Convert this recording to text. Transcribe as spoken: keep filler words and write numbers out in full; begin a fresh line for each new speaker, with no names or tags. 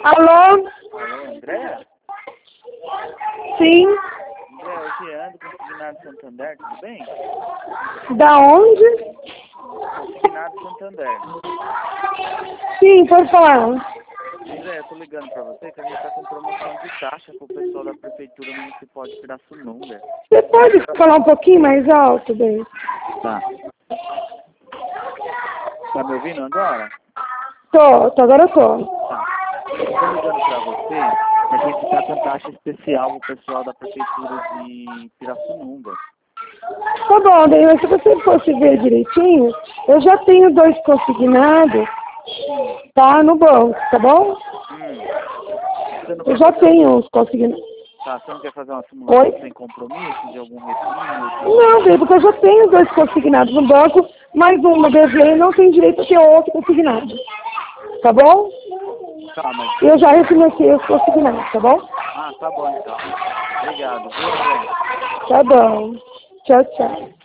Alô?
Alô, André?
Sim.
André, eu te ando consignado Santander, tudo bem?
Da onde?
Consignado Santander.
Sim, pode falar.
André, eu tô ligando pra você que a gente tá com promoção de taxa pro pessoal da Prefeitura Municipal de Pirassununga.
Você pode falar um pouquinho mais alto, bem?
Tá. Tá me ouvindo agora?
Tô, tô, agora eu tô.
Tá. Eu tô ligando pra você que a gente tá com taxa especial pro pessoal da Prefeitura de Pirassununga.
Tá bom, bem, mas se você fosse ver direitinho, eu já tenho dois consignados, tá, no banco, tá bom?
Hum. Você não
Eu
quer
já
fazer...
tenho os consignados.
Tá, você não quer fazer uma simulação
Oi?
sem compromisso de algum refino? De...
Não, bem, porque eu já tenho dois consignados no banco, mais uma dever não tem direito a ter outro consignado. Tá bom?
Tá, mas...
Eu já refinanciei os consignados, tá bom?
Ah, tá bom então. Obrigado, viu, André?
Tá bom. Tchau, tchau.